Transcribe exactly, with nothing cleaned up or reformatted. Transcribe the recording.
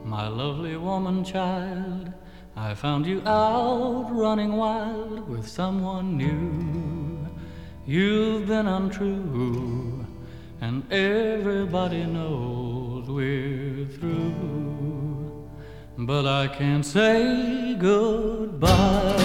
my lovely woman child. I found you out running wild with someone new. You've been untrue, and everybody knows we're through. But I can't say goodbye.